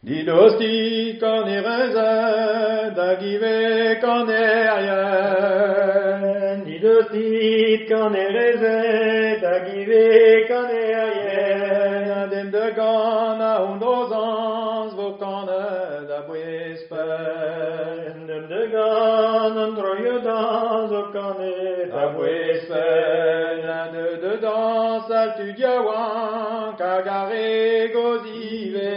Didosti kanereze dagive kaneayen. Didosti kanereze dagive kaneayen. Adem de gana undozans vokane da buespen. Adem de gana troyodans vokane da buespen. De dans altudiawan kagare gozive.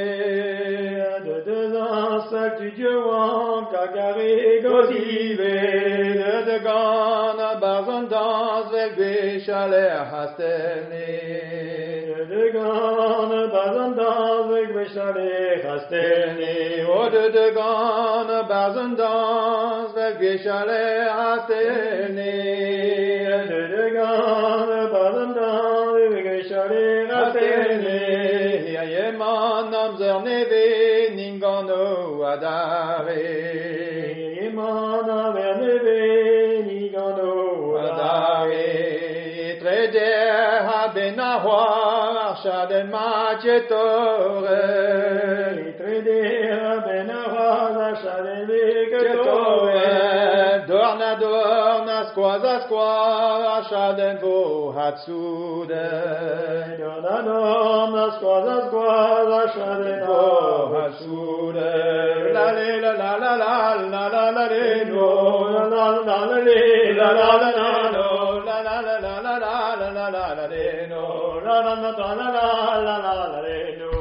Tu Dieu en kagare godive de gana bazandas velbe chale hastene de gana bazandas velbe chale hastene o de gana bazandas velbe chale hastene de gana bazandas velbe chale hastene yeman namzer neve ningano adare Imana verneve nigano adare treder habenahwa arshadel machetore treder habenahwa arshadel machetore dorna squaza arshadel vo hatsude dorna squaza arshadel vo hatsude la la la la la la la la no la la la la la la la no la la la la la la la la la no la la la la la la la